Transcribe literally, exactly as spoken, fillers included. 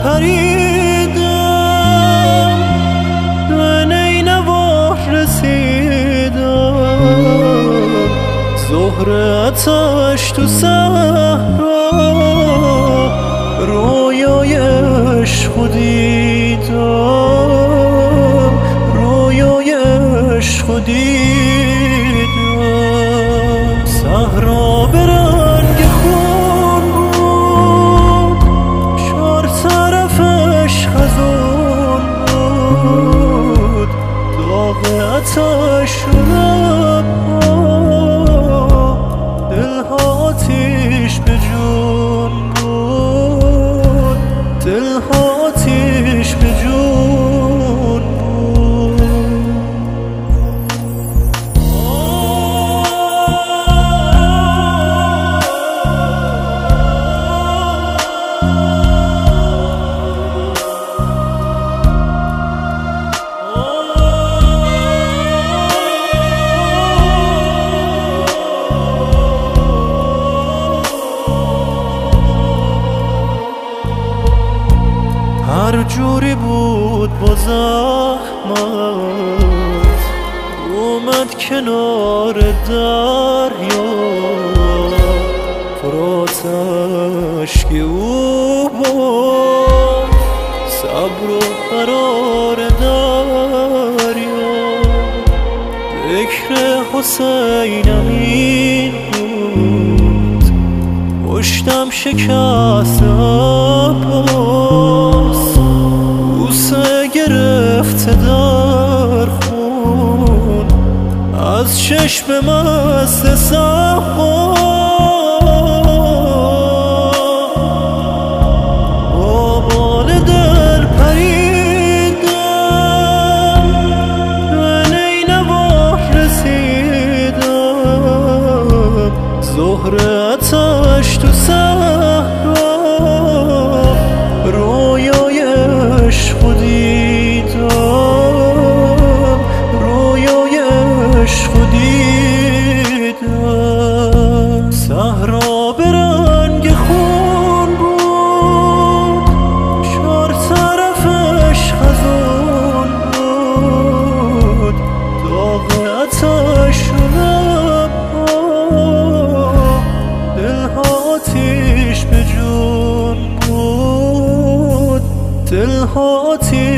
پریدم، به نینوار رسیدم، ظهر آتش تو صحرا، رویای عشق دیدم، رویای عشق دیدم. صحرا به رنگ خون بود، چار طرفش خزون بود، داغ آتش لبها، دلها آتیش به جون بود، دلها آتیش به جون بود. هر جوری بود با زحمت اومد کنار دریا، پرآتش که او بود صبر و قرار دریا. ذکر حسین امین بود، پشتم شکست عباس، بوسه گرفته در خون از چشم مست صحرا. با بال دل پریدم، به نینوار رسیدم، ظهر آتش تو صحرا، رویای عشق دیدم، رویای عشق دیدم. صحرا به رنگ خون بود، چار طرفش خزون بود، داغ آتش لبها، دلها آتیش به جون بود، دلها آتیش